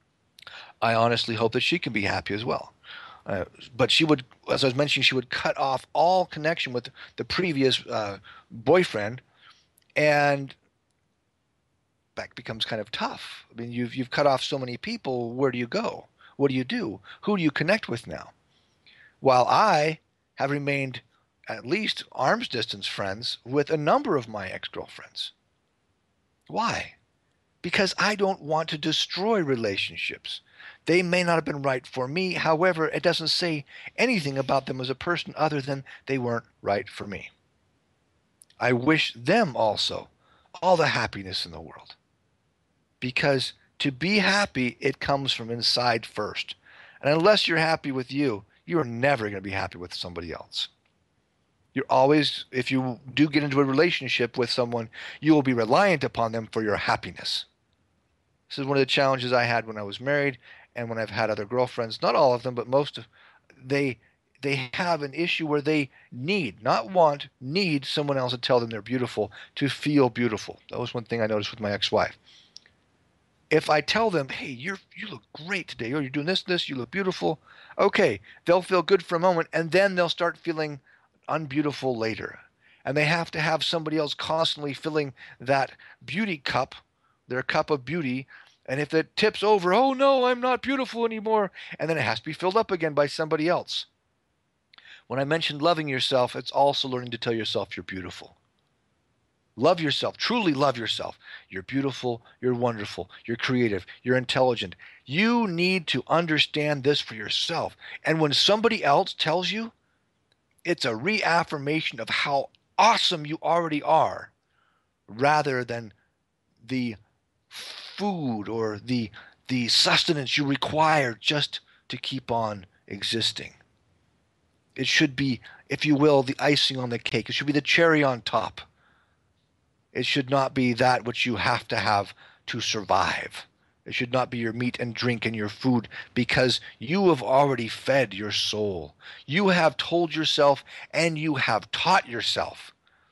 I honestly hope that she can be happy as well. Uh, but she would, as I was mentioning, she would cut off all connection with the previous uh, boyfriend, and that becomes kind of tough. I mean, you've you've cut off so many people. Where do you go? What do you do? Who do you connect with now? While I have remained at least arm's distance friends with a number of my ex-girlfriends. Why? Because I don't want to destroy relationships. They may not have been right for me. However, it doesn't say anything about them as a person other than they weren't right for me. I wish them also all the happiness in the world. Because to be happy, it comes from inside first. And unless you're happy with you, you are never going to be happy with somebody else. You're always, if you do get into a relationship with someone, you will be reliant upon them for your happiness. This is one of the challenges I had when I was married and when I've had other girlfriends. Not all of them, but most of they they have an issue where they need, not want, need someone else to tell them they're beautiful, to feel beautiful. That was one thing I noticed with my ex-wife. If I tell them, hey, you're you look great today, or you're doing this, this, you look beautiful, okay, they'll feel good for a moment, and then they'll start feeling unbeautiful later. And they have to have somebody else constantly filling that beauty cup, their cup of beauty, and if it tips over, oh no, I'm not beautiful anymore, and then it has to be filled up again by somebody else. When I mentioned loving yourself, it's also learning to tell yourself you're beautiful. Love yourself. Truly love yourself. You're beautiful. You're wonderful. You're creative. You're intelligent. You need to understand this for yourself. And when somebody else tells you, it's a reaffirmation of how awesome you already are, rather than the food or the the sustenance you require just to keep on existing. It should be, if you will, the icing on the cake. It should be the cherry on top. It should not be that which you have to have to survive. It should not be your meat and drink and your food, because you have already fed your soul. You have told yourself and you have taught yourself,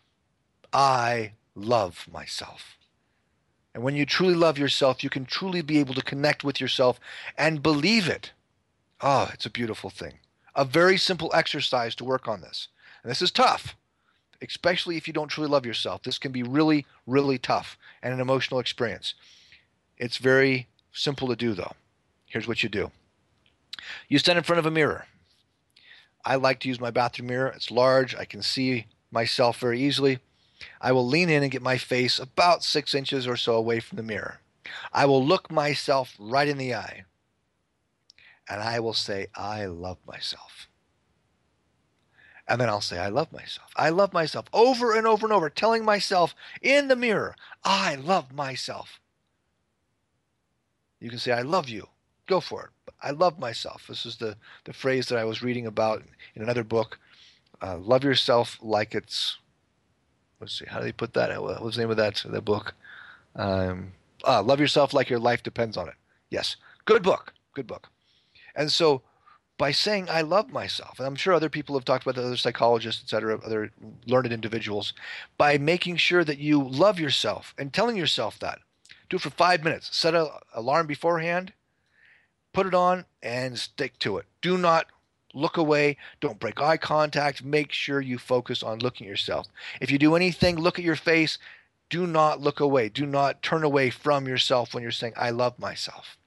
I love myself. And when you truly love yourself, you can truly be able to connect with yourself and believe it. Oh, it's a beautiful thing. A very simple exercise to work on this. And this is tough, especially if you don't truly love yourself. This can be really, really tough and an emotional experience. It's very simple to do, though. Here's what you do. You stand in front of a mirror. I like to use my bathroom mirror. It's large. I can see myself very easily. I will lean in and get my face about six inches or so away from the mirror. I will look myself right in the eye. And I will say, I love myself. And then I'll say, I love myself. I love myself over and over and over, telling myself in the mirror, I love myself. You can say, I love you. Go for it. I love myself. This is the, the phrase that I was reading about in another book. Uh, love yourself like it's, let's see, how do they put that? What was the name of that, that book? Um, uh, love yourself like your life depends on it. Yes. Good book. Good book. And so by saying I love myself, and I'm sure other people have talked about that, other psychologists, et cetera, other learned individuals, by making sure that you love yourself and telling yourself that. Do it for five minutes. Set an alarm beforehand. Put it on and stick to it. Do not look away. Don't break eye contact. Make sure you focus on looking at yourself. If you do anything, look at your face. Do not look away. Do not turn away from yourself when you're saying, I love myself.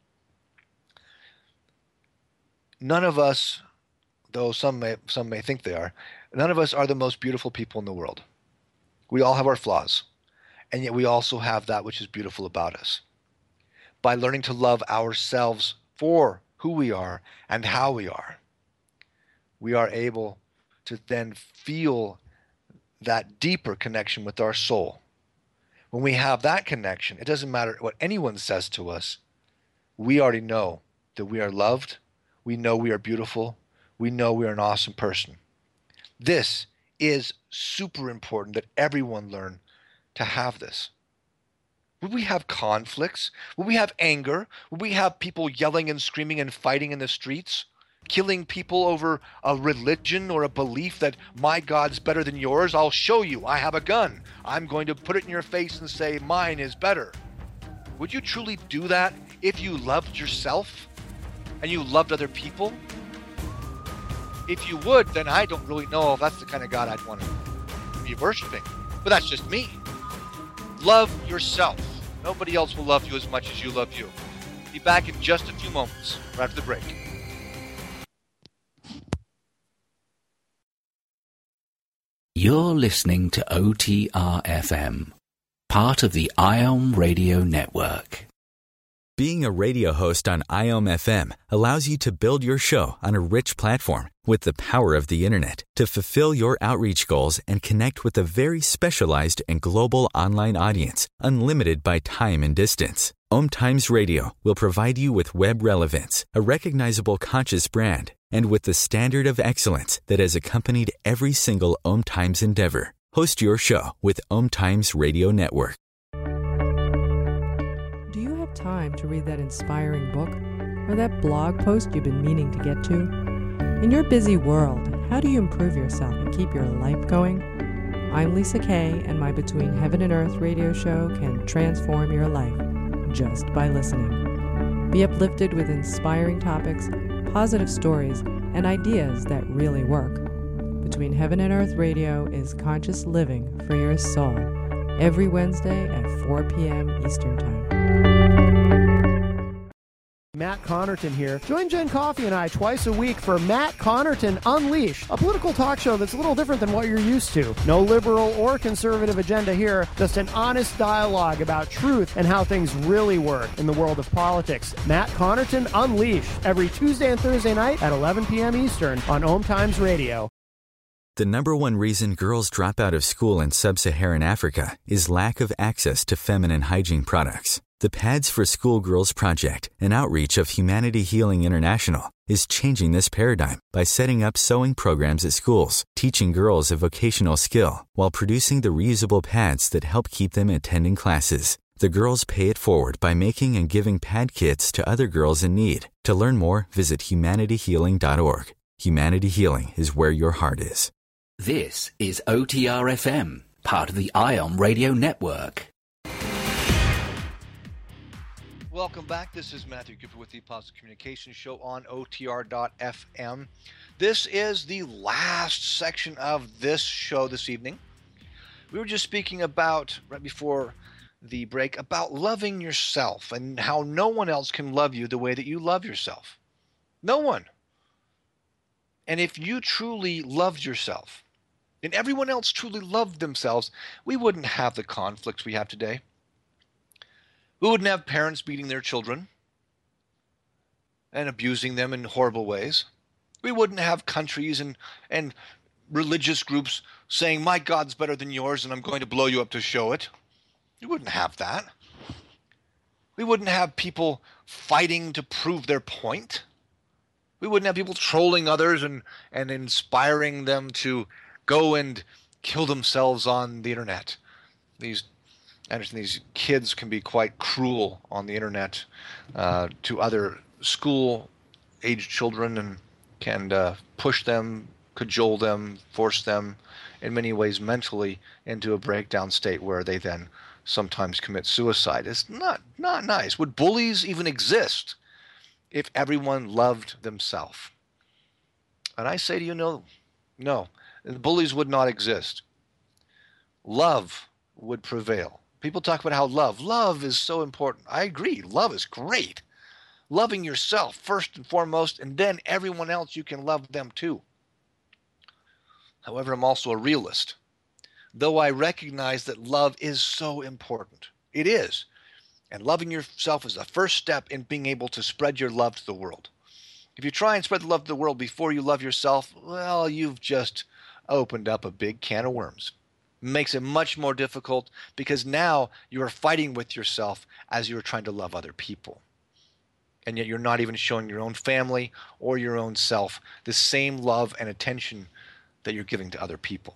None of us, though some may, some may think they are, none of us are the most beautiful people in the world. We all have our flaws. And yet we also have that which is beautiful about us. By learning to love ourselves for who we are and how we are, we are able to then feel that deeper connection with our soul. When we have that connection, it doesn't matter what anyone says to us. We already know that we are loved. We know we are beautiful. We know we are an awesome person. This is super important that everyone learn to have this. Would we have conflicts? Would we have anger? Would we have people yelling and screaming and fighting in the streets? Killing people over a religion or a belief that my God's better than yours? I'll show you. I have a gun. I'm going to put it in your face and say mine is better. Would you truly do that if you loved yourself and you loved other people? If you would, then I don't really know if that's the kind of God I'd want to be worshiping. But that's just me. Love yourself. Nobody else will love you as much as you love you. Be back in just a few moments, right after the break. You're listening to O T R F M, part of the I O M Radio Network. Being a radio host on I O M F M allows you to build your show on a rich platform with the power of the internet to fulfill your outreach goals and connect with a very specialized and global online audience, unlimited by time and distance. Om Times Radio will provide you with web relevance, a recognizable conscious brand, and with the standard of excellence that has accompanied every single Om Times endeavor. Host your show with Om Times Radio Network. Do you have time to read that inspiring book or that blog post you've been meaning to get to? In your busy world, how do you improve yourself and keep your life going? I'm Lisa Kay, and my Between Heaven and Earth radio show can transform your life just by listening. Be uplifted with inspiring topics, positive stories, and ideas that really work. Between Heaven and Earth Radio is conscious living for your soul, every Wednesday at four p.m. Eastern Time. Matt Connerton here. Join Jen Coffey and I twice a week for Matt Connerton Unleashed, a political talk show that's a little different than what you're used to. No liberal or conservative agenda here, just an honest dialogue about truth and how things really work in the world of politics. Matt Connerton Unleashed, every Tuesday and Thursday night at eleven p.m. Eastern on Om Times Radio. The number one reason girls drop out of school in sub-Saharan Africa is lack of access to feminine hygiene products. The Pads for Schoolgirls Project, an outreach of Humanity Healing International, is changing this paradigm by setting up sewing programs at schools, teaching girls a vocational skill while producing the reusable pads that help keep them attending classes. The girls pay it forward by making and giving pad kits to other girls in need. To learn more, visit humanity healing dot org. Humanity Healing is where your heart is. This is O T R F M, part of the I O M Radio Network. Welcome back. This is Matthew Cooper with the Positive Communication Show on O T R dot F M. This is the last section of this show this evening. We were just speaking about, right before the break about loving yourself and how no one else can love you the way that you love yourself. No one. And if you truly loved yourself and everyone else truly loved themselves, we wouldn't have the conflicts we have today. We wouldn't have parents beating their children and abusing them in horrible ways. We wouldn't have countries and, and religious groups saying, my God's better than yours and I'm going to blow you up to show it. We wouldn't have that. We wouldn't have people fighting to prove their point. We wouldn't have people trolling others and, and inspiring them to go and kill themselves on the internet. These, I understand these kids can be quite cruel on the internet uh, to other school-aged children and can uh, push them, cajole them, force them in many ways mentally into a breakdown state where they then sometimes commit suicide. It's not, not nice. Would bullies even exist if everyone loved themselves? And I say to you, no, no. The bullies would not exist. Love would prevail. People talk about how love, love is so important. I agree. Love is great. Loving yourself first and foremost, and then everyone else, you can love them too. However, I'm also a realist. Though I recognize that love is so important. It is. And loving yourself is the first step in being able to spread your love to the world. If you try and spread the love to the world before you love yourself, well, you've just opened up a big can of worms. It makes it much more difficult because now you are fighting with yourself as you're trying to love other people. And yet you're not even showing your own family or your own self the same love and attention that you're giving to other people.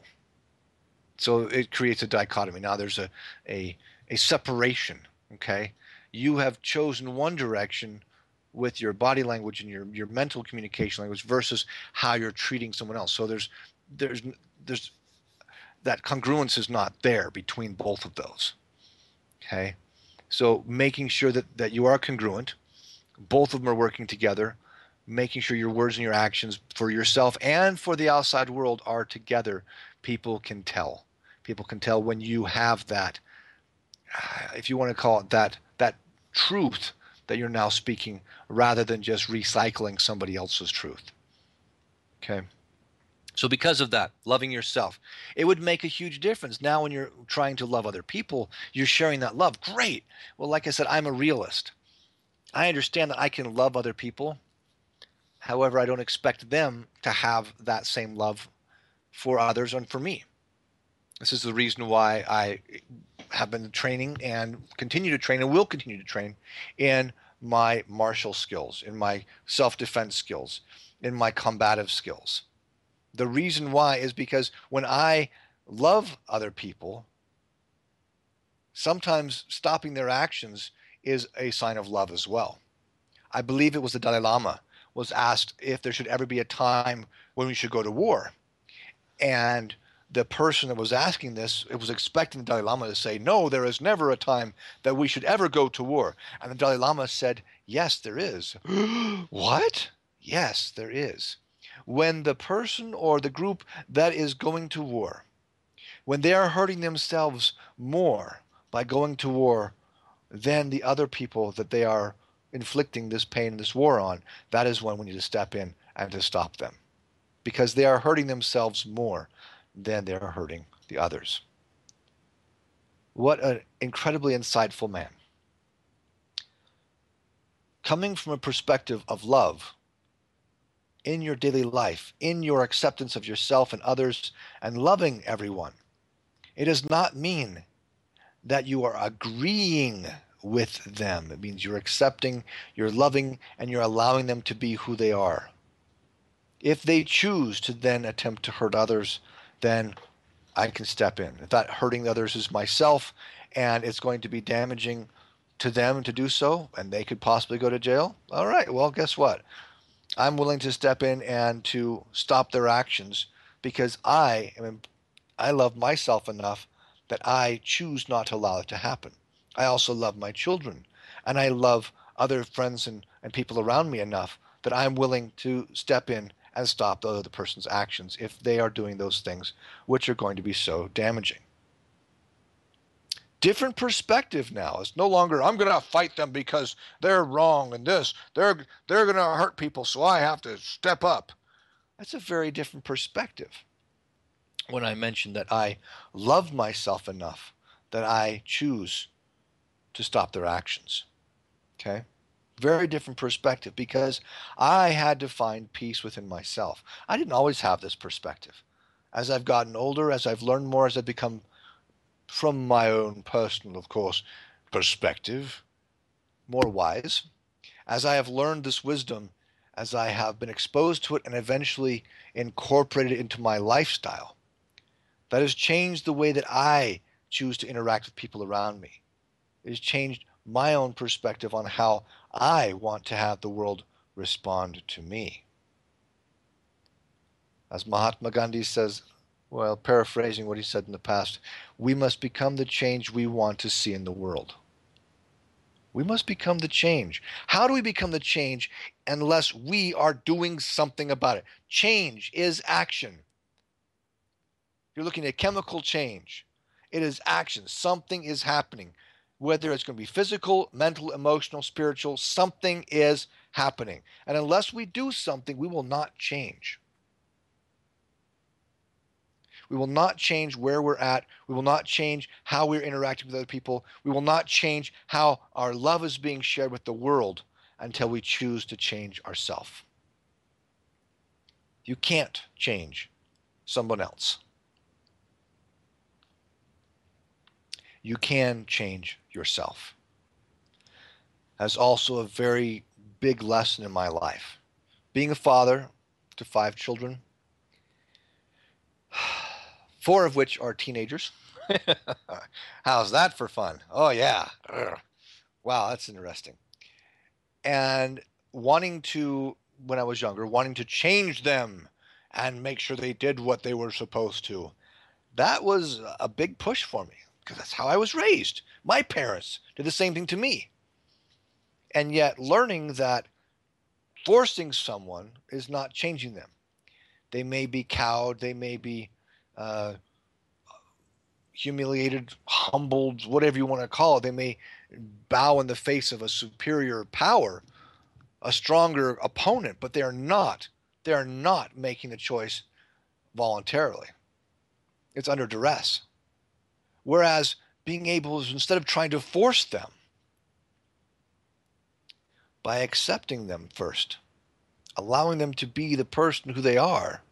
So it creates a dichotomy. Now there's a, a, a separation, okay? You have chosen one direction with your body language and your, your mental communication language versus how you're treating someone else. So there's, there's, there's, that congruence is not there between both of those, okay? So making sure that, that you are congruent, both of them are working together, making sure your words and your actions for yourself and for the outside world are together. People can tell. People can tell when you have that, if you want to call it that, that truth that you're now speaking rather than just recycling somebody else's truth. Okay? So because of that, loving yourself, it would make a huge difference. Now when you're trying to love other people, you're sharing that love. Great. Well, like I said, I'm a realist. I understand that I can love other people. However, I don't expect them to have that same love for others and for me. This is the reason why I have been training and continue to train and will continue to train in my martial skills, in my self-defense skills, in my combative skills. The reason why is because when I love other people, sometimes stopping their actions is a sign of love as well. I believe it was the Dalai Lama was asked if there should ever be a time when we should go to war. And the person that was asking this, it was expecting the Dalai Lama to say, no, there is never a time that we should ever go to war. And the Dalai Lama said, yes, there is. What? Yes, there is. When the person or the group that is going to war, when they are hurting themselves more by going to war than the other people that they are inflicting this pain, this war on, that is when we need to step in and to stop them. Because they are hurting themselves more than they are hurting the others. What an incredibly insightful man. Coming from a perspective of love in your daily life, in your acceptance of yourself and others, and loving everyone, it does not mean that you are agreeing with them. It means you're accepting, you're loving, and you're allowing them to be who they are. If they choose to then attempt to hurt others, then I can step in. If that hurting others is myself and it's going to be damaging to them to do so, and they could possibly go to jail, all right, well, guess what? I'm willing to step in and to stop their actions because I am, I love myself enough that I choose not to allow it to happen. I also love my children, and I love other friends and, and people around me enough that I'm willing to step in and stop the other person's actions if they are doing those things which are going to be so damaging. different perspective now. It's no longer, I'm going to fight them because they're wrong and this, they're, they're going to hurt people, so I have to step up. That's a very different perspective. When I mentioned that I love myself enough that I choose to stop their actions. Okay? Very different perspective, because I had to find peace within myself. I didn't always have this perspective. As I've gotten older, as I've learned more, as I've become, from my own personal, of course, perspective, more wise, as I have learned this wisdom, as I have been exposed to it and eventually incorporated it into my lifestyle, that has changed the way that I choose to interact with people around me. It has changed my own perspective on how I want to have the world respond to me. As Mahatma Gandhi says, well, paraphrasing what he said in the past, we must become the change we want to see in the world. We must become the change. How do we become the change unless we are doing something about it? Change is action. You're looking at chemical change. It is action. Something is happening. Whether it's going to be physical, mental, emotional, spiritual, something is happening. And unless we do something, we will not change. We will not change where we're at. We will not change how we're interacting with other people. We will not change how our love is being shared with the world until we choose to change ourselves. You can't change someone else. You can change yourself. That's also a very big lesson in my life. Being a father to five children, four of which are teenagers. How's that for fun? Oh, yeah. Ugh. Wow, that's interesting. And wanting to, when I was younger, wanting to change them and make sure they did what they were supposed to. That was a big push for me, because that's how I was raised. My parents did the same thing to me. And yet learning that forcing someone is not changing them. They may be cowed, they may be uh, humiliated, humbled, whatever you want to call it. They may bow in the face of a superior power, a stronger opponent, but they are not, they are not making the choice voluntarily. It's under duress. Whereas being able to, instead of trying to force them, by accepting them first, allowing them to be the person who they are,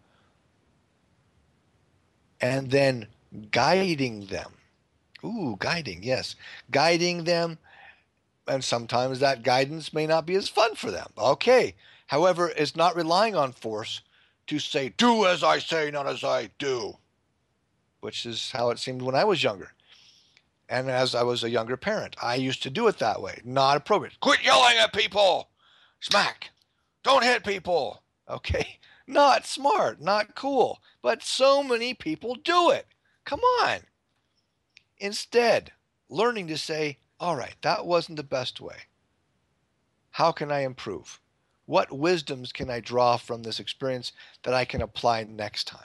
and then guiding them. Ooh, guiding, yes. Guiding them, and sometimes that guidance may not be as fun for them. Okay. However, it's not relying on force to say, do as I say, not as I do, which is how it seemed when I was younger. And as I was a younger parent, I used to do it that way. Not appropriate. Quit yelling at people. Smack. Don't hit people. Okay. Not smart. Not cool. But so many people do it. Come on. Instead, learning to say, all right, that wasn't the best way. How can I improve? What wisdoms can I draw from this experience that I can apply next time?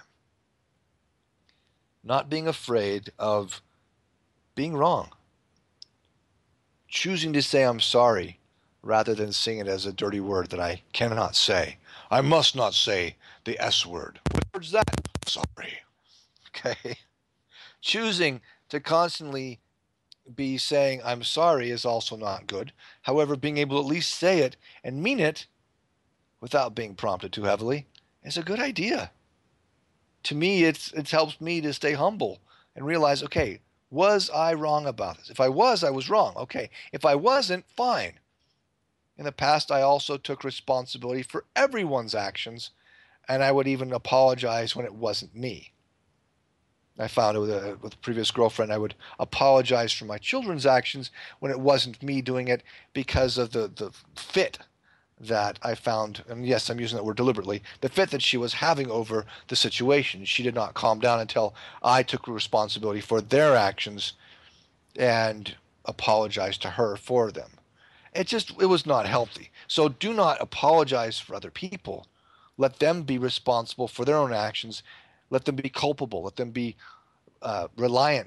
Not being afraid of being wrong. Choosing to say I'm sorry rather than seeing it as a dirty word that I cannot say. I must not say the S word. What word's that? Sorry. Okay. Choosing to constantly be saying I'm sorry is also not good. However, being able to at least say it and mean it without being prompted too heavily is a good idea. To me, it's it helps me to stay humble and realize, okay, was I wrong about this? If I was, I was wrong. Okay. If I wasn't, fine. In the past, I also took responsibility for everyone's actions, and I would even apologize when it wasn't me. I found it with a, with a previous girlfriend, I would apologize for my children's actions when it wasn't me doing it because of the, the fit that I found, and yes, I'm using that word deliberately, the fit that she was having over the situation. She did not calm down until I took responsibility for their actions and apologized to her for them. It just, it was not healthy. So do not apologize for other people. Let them be responsible for their own actions. Let them be culpable. Let them be uh, reliant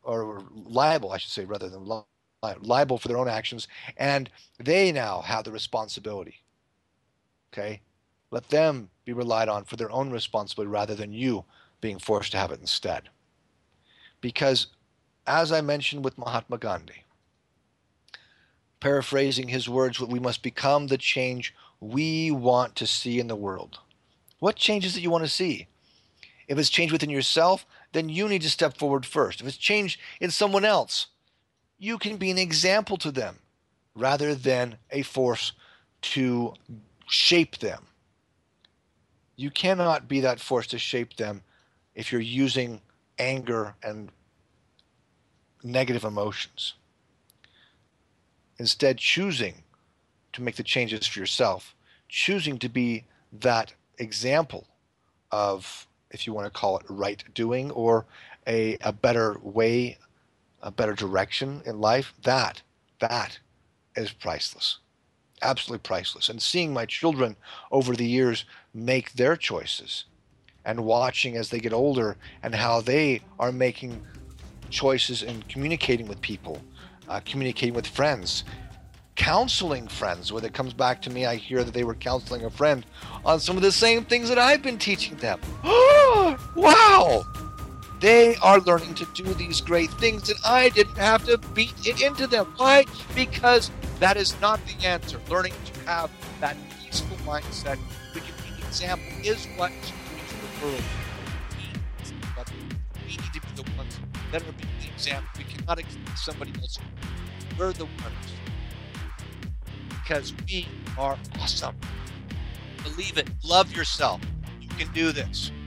or liable, I should say, rather than li- liable for their own actions, and they now have the responsibility. Okay? Let them be relied on for their own responsibility rather than you being forced to have it instead. Because, as I mentioned with Mahatma Gandhi, paraphrasing his words, we must become the change we want to see in the world. What changes that you want to see? If it's change within yourself, then you need to step forward first. If it's change in someone else, you can be an example to them rather than a force to shape them. You cannot be that force to shape them if you're using anger and negative emotions. Instead, choosing to make the changes for yourself, choosing to be that example of, if you want to call it right doing, or a, a better way, a better direction in life, that, that is priceless. Absolutely priceless. And seeing my children over the years make their choices and watching as they get older and how they are making choices and communicating with people, uh, communicating with friends, counseling friends. When it comes back to me, I hear that they were counseling a friend on some of the same things that I've been teaching them. Wow! They are learning to do these great things and I didn't have to beat it into them. Why? Because that is not the answer. Learning to have that peaceful mindset, we can be an example, is what changes the world. But we need to be the ones that are being the example. We cannot expect somebody else. We're the ones. Because we are awesome. Believe it. Love yourself. You can do this.